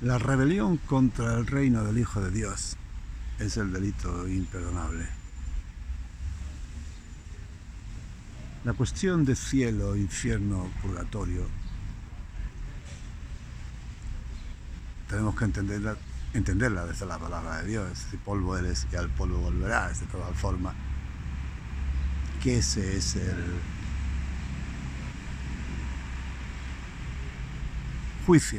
La rebelión contra el reino del Hijo de Dios es el delito imperdonable. La cuestión de cielo, infierno, purgatorio, tenemos que entenderla desde la palabra de Dios. Si polvo eres y al polvo volverás, de todas formas. Que ese es el juicio.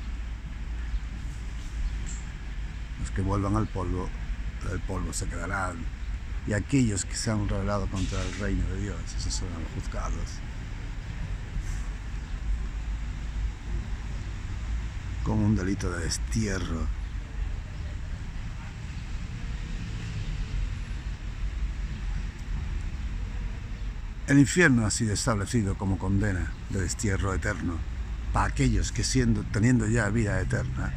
Los que vuelvan al polvo, del polvo se quedarán. Y aquellos que se han rebelado contra el reino de Dios, esos serán juzgados. Con un delito de destierro. El infierno ha sido establecido como condena de destierro eterno para aquellos que teniendo ya vida eterna,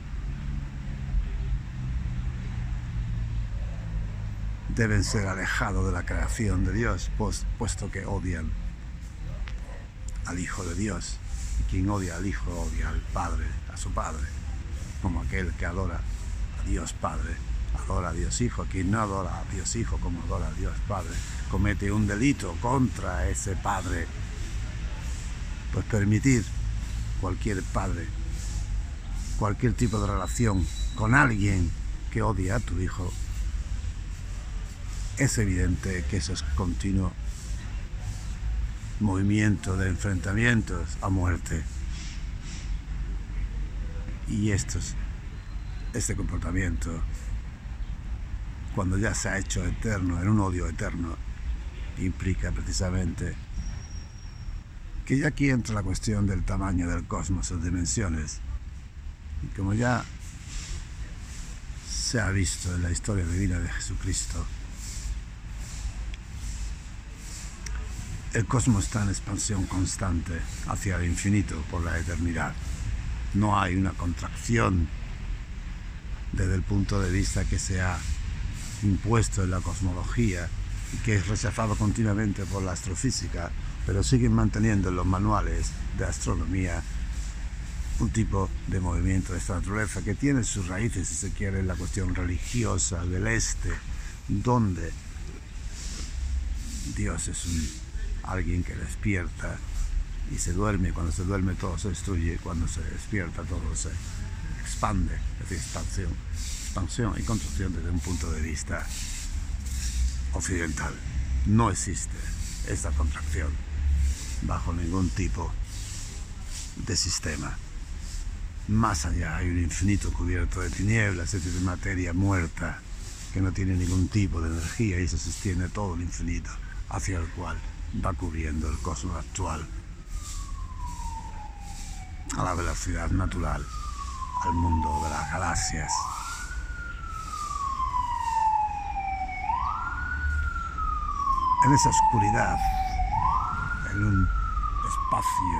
deben ser alejados de la creación de Dios, puesto que odian al Hijo de Dios. Y quien odia al Hijo odia al Padre, a su Padre, como aquel que adora a Dios Padre, adora a Dios Hijo. Quien no adora a Dios Hijo como adora a Dios Padre, comete un delito contra ese Padre. Pues permitir cualquier padre, cualquier tipo de relación con alguien que odia a tu hijo, es evidente que eso es continuo movimiento de enfrentamientos a muerte. Y este comportamiento, cuando ya se ha hecho eterno, en un odio eterno, implica precisamente que ya aquí entra la cuestión del tamaño del cosmos, sus dimensiones. Y como ya se ha visto en la historia divina de Jesucristo, el cosmos está en expansión constante hacia el infinito por la eternidad. No hay una contracción desde el punto de vista que se ha impuesto en la cosmología y que es rechazado continuamente por la astrofísica, pero siguen manteniendo en los manuales de astronomía un tipo de movimiento de esta naturaleza que tiene sus raíces, si se quiere, en la cuestión religiosa del este, donde Dios es alguien que despierta y se duerme. Cuando se duerme todo se destruye, cuando se despierta todo se expande, es decir, expansión y construcción desde un punto de vista occidental. No existe esta contracción bajo ningún tipo de sistema. Más allá hay un infinito cubierto de tinieblas, es decir, de materia muerta que no tiene ningún tipo de energía, y se sostiene todo el infinito hacia el cual va cubriendo el cosmos actual a la velocidad natural al mundo de las galaxias. En esa oscuridad, en un espacio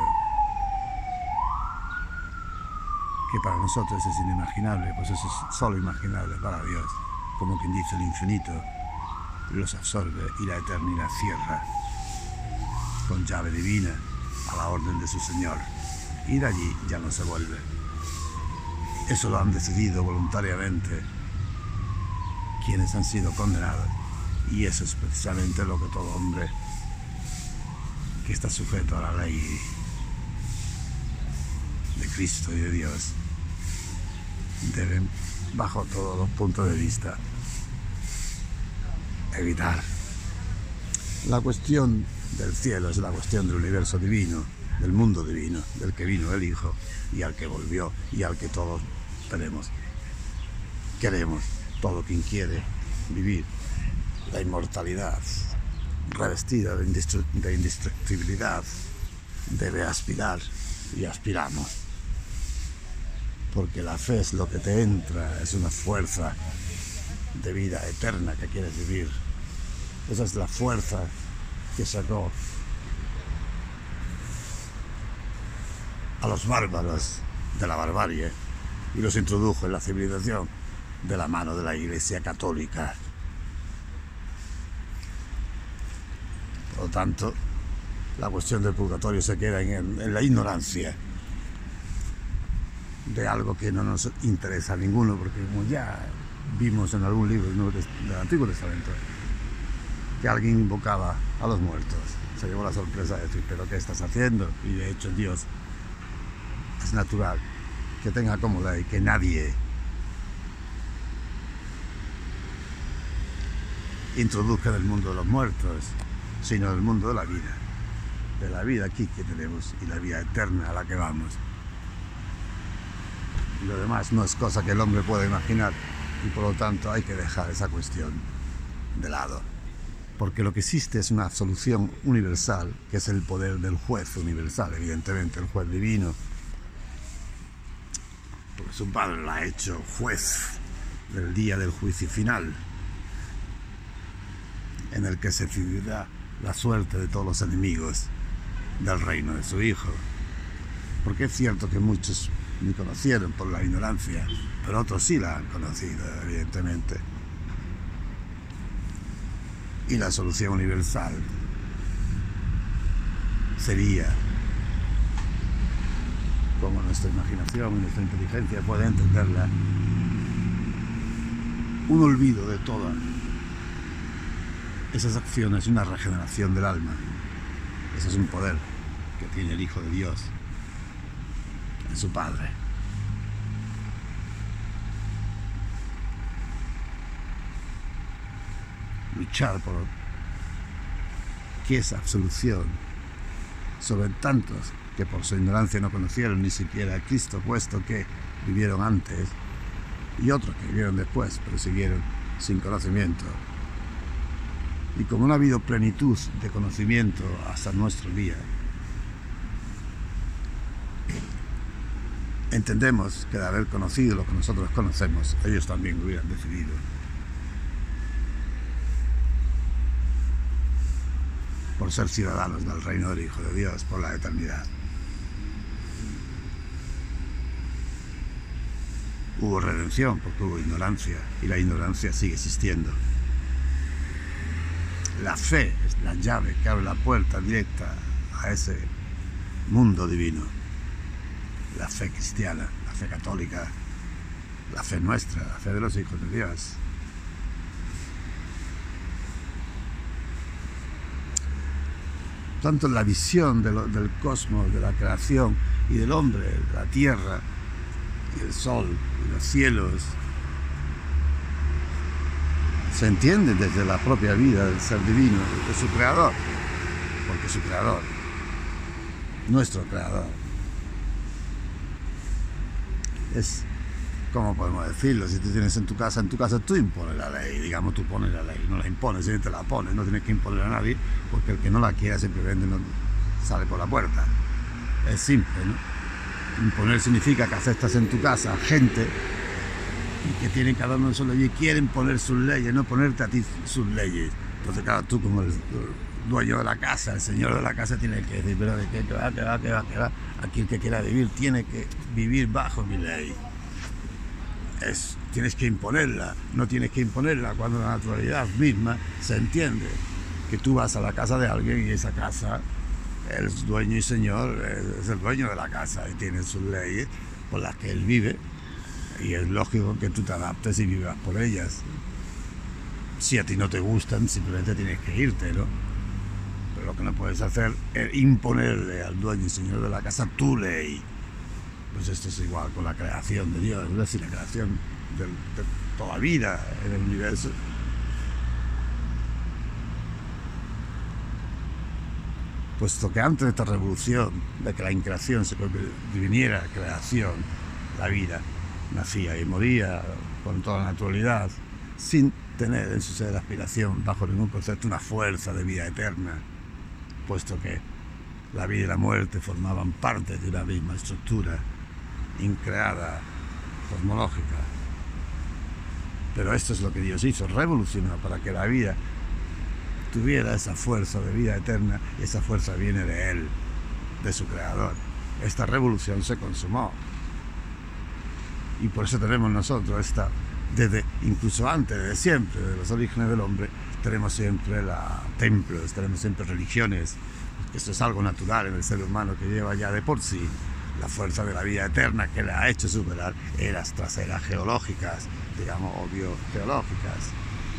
que para nosotros es inimaginable, pues eso es solo imaginable para Dios. Como quien dice, el infinito los absorbe y la eternidad cierra con llave divina a la orden de su Señor, y de allí ya no se vuelve. Eso lo han decidido voluntariamente quienes han sido condenados, y eso es precisamente lo que todo hombre que está sujeto a la ley de Cristo y de Dios deben, bajo todos los puntos de vista, evitar. La cuestión del cielo es la cuestión del universo divino, del mundo divino, del que vino el Hijo y al que volvió y al que todos queremos, todo quien quiere vivir la inmortalidad revestida de indestructibilidad debe aspirar, y aspiramos, porque la fe es lo que te entra, es una fuerza de vida eterna que quieres vivir. Esa es la fuerza que sacó a los bárbaros de la barbarie y los introdujo en la civilización de la mano de la Iglesia Católica. Por lo tanto, la cuestión del purgatorio se queda en la ignorancia. de algo que no nos interesa a ninguno, porque como ya vimos en algún libro del Antiguo Testamento, que alguien invocaba a los muertos, se llevó la sorpresa de decir, ¿pero qué estás haciendo? Y de hecho Dios es natural que tenga como ley que nadie introduzca en el mundo de los muertos, sino en el mundo de la vida aquí que tenemos y la vida eterna a la que vamos. Y lo demás no es cosa que el hombre pueda imaginar, y por lo tanto hay que dejar esa cuestión de lado, porque lo que existe es una absolución universal, que es el poder del juez universal, evidentemente el juez divino, porque su padre lo ha hecho juez del día del juicio final, en el que se decidirá la suerte de todos los enemigos del reino de su Hijo. Porque es cierto que muchos ni conocieron por la ignorancia, pero otros sí la han conocido, evidentemente. Y la solución universal sería, como nuestra imaginación y nuestra inteligencia puede entenderla, un olvido de todas esas acciones y una regeneración del alma. Ese es un poder que tiene el Hijo de Dios en su Padre. Luchar por que esa absolución sobre tantos que por su ignorancia no conocieron ni siquiera a Cristo, puesto que vivieron antes, y otros que vivieron después, pero siguieron sin conocimiento. Y como no ha habido plenitud de conocimiento hasta nuestro día, entendemos que de haber conocido lo que nosotros conocemos, ellos también hubieran decidido por ser ciudadanos del reino del Hijo de Dios por la eternidad. Hubo redención porque hubo ignorancia, y la ignorancia sigue existiendo. La fe es la llave que abre la puerta directa a ese mundo divino. La fe cristiana, la fe católica, la fe nuestra, la fe de los hijos de Dios. Tanto en la visión del cosmos, de la creación y del hombre, de la tierra y el sol y los cielos, se entiende desde la propia vida del ser divino, de su creador, porque su creador, nuestro creador, es, ¿cómo podemos decirlo? Si tú tienes en tu casa tú impones la ley, digamos, tú pones la ley, no la impones, si te la pones, no tienes que imponer a nadie, porque el que no la quiera simplemente no sale por la puerta. Es simple, ¿no? Imponer significa que aceptas en tu casa gente y que tienen cada uno de sus leyes y quieren poner sus leyes, no ponerte a ti sus leyes. Entonces, claro, tú como el dueño de la casa, el señor de la casa, tiene que decir, pero de qué va. Aquí el que quiera vivir tiene que vivir bajo mi ley. Tienes que imponerla, no tienes que imponerla cuando la naturalidad misma se entiende que tú vas a la casa de alguien y esa casa, el dueño y señor es el dueño de la casa y tiene sus leyes por las que él vive. Y es lógico que tú te adaptes y vivas por ellas. Si a ti no te gustan, simplemente tienes que irte, ¿no? Pero lo que no puedes hacer es imponerle al dueño y señor de la casa tu ley. Pues esto es igual con la creación de Dios, es decir, la creación de toda vida en el universo. Puesto que antes de esta revolución, de que la increación se viniera creación, la vida nacía y moría con toda la naturalidad, sin tener en su ser de aspiración, bajo ningún concepto, una fuerza de vida eterna, puesto que la vida y la muerte formaban parte de una misma estructura increada, cosmológica. Pero esto es lo que Dios hizo, revolucionó para que la vida tuviera esa fuerza de vida eterna, y esa fuerza viene de Él, de su Creador. Esta revolución se consumó. Y por eso tenemos nosotros desde incluso antes, desde siempre, de los orígenes del hombre, tenemos siempre templos, tenemos siempre religiones. Esto es algo natural en el ser humano que lleva ya de por sí La fuerza de la vida eterna que le ha hecho superar eras tras eras geológicas, digamos, o biogeológicas.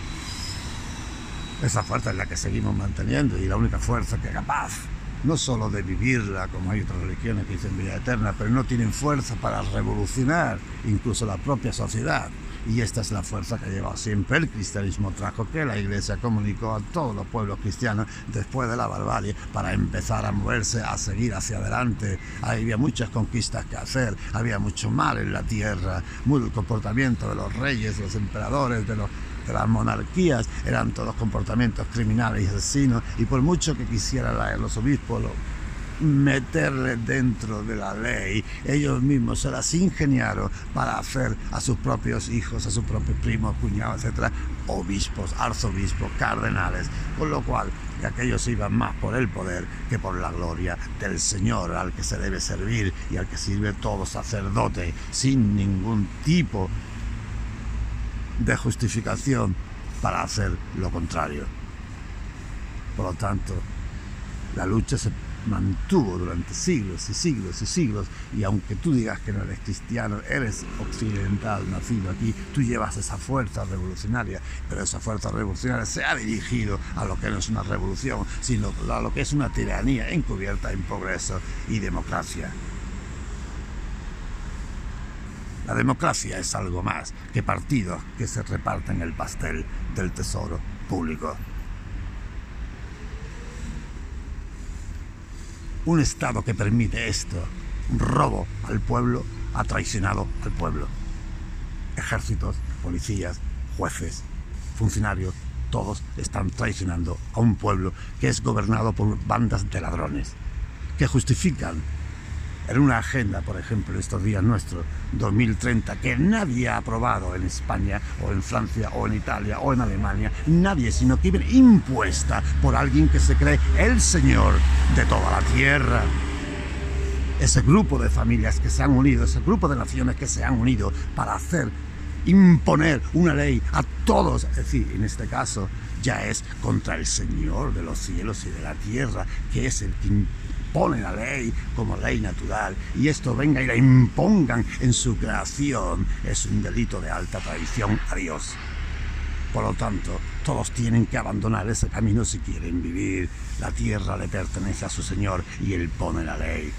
Esa fuerza es la que seguimos manteniendo y la única fuerza que es capaz no solo de vivirla, como hay otras religiones que dicen vida eterna, pero no tienen fuerza para revolucionar incluso la propia sociedad. Y esta es la fuerza que ha llevado siempre el cristianismo, trajo que la Iglesia comunicó a todos los pueblos cristianos después de la barbarie para empezar a moverse, a seguir hacia adelante. Había muchas conquistas que hacer, había mucho mal en la tierra, el comportamiento de los reyes, de los emperadores, de las monarquías, eran todos comportamientos criminales y asesinos, y por mucho que quisieran los obispos meterle dentro de la ley, ellos mismos se las ingeniaron para hacer a sus propios hijos, a sus propios primos, cuñados, etcétera, obispos, arzobispos, cardenales, con lo cual aquellos iban más por el poder que por la gloria del Señor, al que se debe servir y al que sirve todo sacerdote, sin ningún tipo de justificación para hacer lo contrario. Por lo tanto, la lucha se mantuvo durante siglos y siglos y siglos, y aunque tú digas que no eres cristiano, eres occidental, nacido aquí, tú llevas esa fuerza revolucionaria, pero esa fuerza revolucionaria se ha dirigido a lo que no es una revolución, sino a lo que es una tiranía encubierta en progreso y democracia. La democracia es algo más que partidos que se reparten el pastel del tesoro público. Un Estado que permite esto, un robo al pueblo, ha traicionado al pueblo. Ejércitos, policías, jueces, funcionarios, todos están traicionando a un pueblo que es gobernado por bandas de ladrones, que justifican en una agenda, por ejemplo, estos días nuestros, 2030, que nadie ha aprobado en España, o en Francia, o en Italia, o en Alemania, nadie, sino que viene impuesta por alguien que se cree el Señor de toda la tierra. Ese grupo de familias que se han unido, ese grupo de naciones que se han unido para imponer una ley a todos, es decir, en este caso, ya es contra el Señor de los cielos y de la tierra, que es el que impone la ley como ley natural, y esto venga y la impongan en su creación, es un delito de alta traición a Dios. Por lo tanto, todos tienen que abandonar ese camino si quieren vivir. La tierra le pertenece a su Señor y Él pone la ley.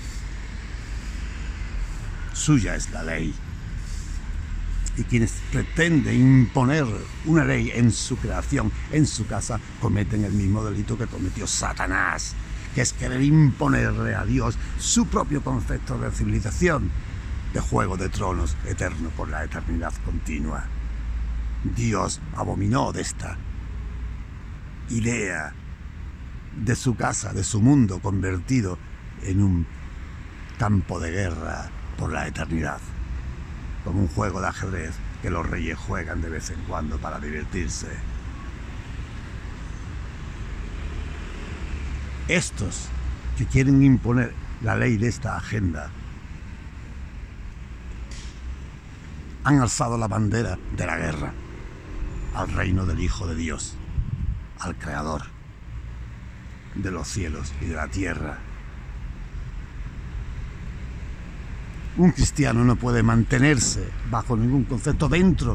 Suya es la ley. Y quienes pretenden imponer una ley en su creación, en su casa, cometen el mismo delito que cometió Satanás, que es querer imponerle a Dios su propio concepto de civilización, de juego de tronos eterno por la eternidad continua. Dios abominó de esta idea de su casa, de su mundo convertido en un campo de guerra por la eternidad, como un juego de ajedrez que los reyes juegan de vez en cuando para divertirse. Estos que quieren imponer la ley de esta agenda han alzado la bandera de la guerra al reino del Hijo de Dios, al Creador de los cielos y de la tierra. Un cristiano no puede mantenerse bajo ningún concepto dentro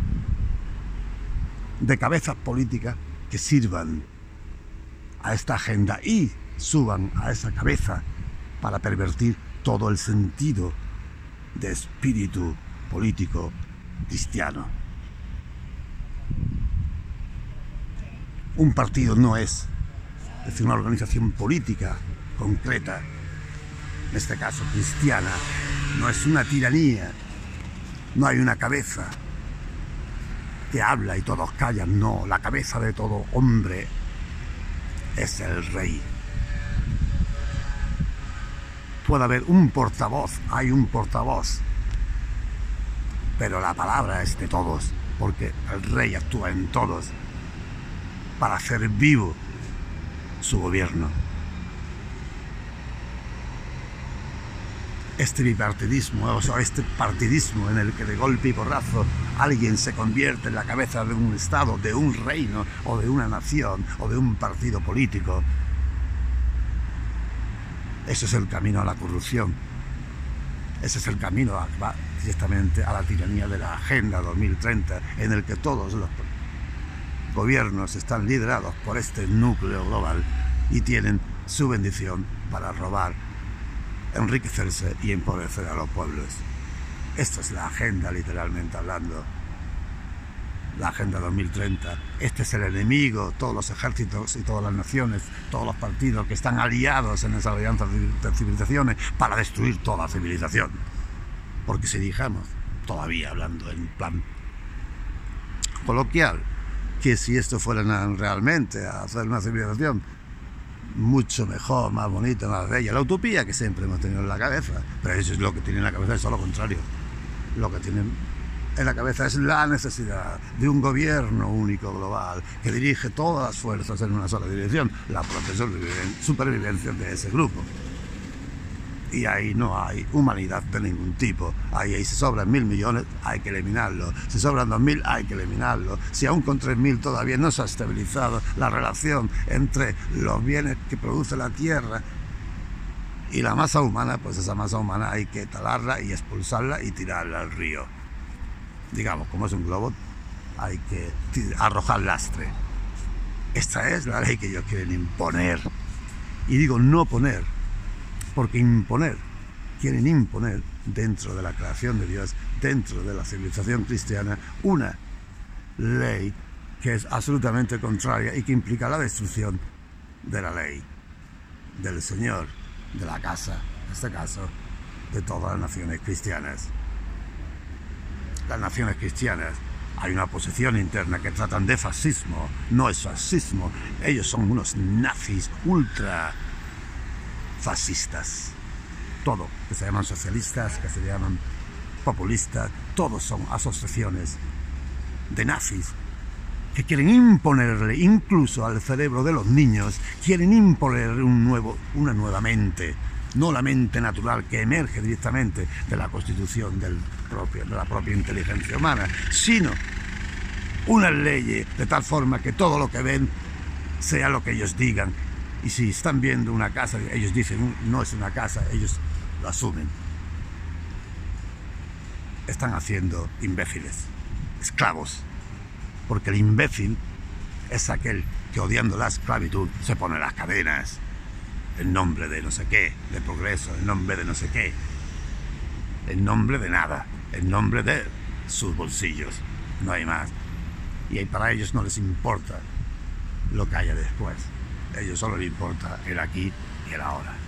de cabezas políticas que sirvan a esta agenda y suban a esa cabeza para pervertir todo el sentido de espíritu político cristiano. Un partido no es decir, una organización política concreta, en este caso cristiana, no es una tiranía, no hay una cabeza que habla y todos callan, no, la cabeza de todo hombre es el rey. Puede haber un portavoz, hay un portavoz, pero la palabra es de todos, porque el rey actúa en todos para hacer vivo su gobierno. Este bipartidismo, o sea, este partidismo en el que de golpe y porrazo alguien se convierte en la cabeza de un estado, de un reino, o de una nación, o de un partido político, ese es el camino a la corrupción. Ese es el camino que va directamente a la tiranía de la Agenda 2030, en el que todos los gobiernos están liderados por este núcleo global y tienen su bendición para robar, enriquecerse y empobrecer a los pueblos. Esto es la agenda, literalmente hablando. La Agenda 2030. Este es el enemigo, todos los ejércitos y todas las naciones, todos los partidos que están aliados en esa alianza de civilizaciones para destruir toda civilización. Porque si dijamos, todavía hablando en plan coloquial, que si esto fuera realmente a hacer una civilización mucho mejor, más bonita, más bella, la utopía que siempre hemos tenido en la cabeza, pero eso es lo que tiene en la cabeza, es todo lo contrario. Lo que tienen en la cabeza es la necesidad de un gobierno único global que dirige todas las fuerzas en una sola dirección, la propia supervivencia de ese grupo. Y ahí no hay humanidad de ningún tipo. Ahí si sobran 1.000 millones, hay que eliminarlo. Si sobran 2.000, hay que eliminarlo. Si aún con 3.000 todavía no se ha estabilizado la relación entre los bienes que produce la Tierra y la masa humana, pues esa masa humana hay que talarla y expulsarla y tirarla al río. Digamos, como es un globo, hay que arrojar lastre. Esta es la ley que ellos quieren imponer. Y digo no poner, porque imponer, quieren imponer dentro de la creación de Dios, dentro de la civilización cristiana, una ley que es absolutamente contraria y que implica la destrucción de la ley, del Señor, de la casa, en este caso, de todas las naciones cristianas. Las naciones cristianas, hay una oposición interna que tratan de fascismo. No es fascismo, ellos son unos nazis ultra fascistas. Todo, que se llaman socialistas, que se llaman populistas, todos son asociaciones de nazis que quieren imponerle, incluso al cerebro de los niños, quieren imponerle una nueva mente, no la mente natural que emerge directamente de la constitución de la propia inteligencia humana, sino unas leyes de tal forma que todo lo que ven sea lo que ellos digan. Y si están viendo una casa, ellos dicen no es una casa, ellos lo asumen. Están haciendo imbéciles, esclavos, porque el imbécil es aquel que, odiando la esclavitud, se pone las cadenas en nombre de no sé qué, de progreso, en nombre de no sé qué, en nombre de nada, en nombre de sus bolsillos, no hay más. Y para ellos no les importa lo que haya después, a ellos solo les importa el aquí y el ahora.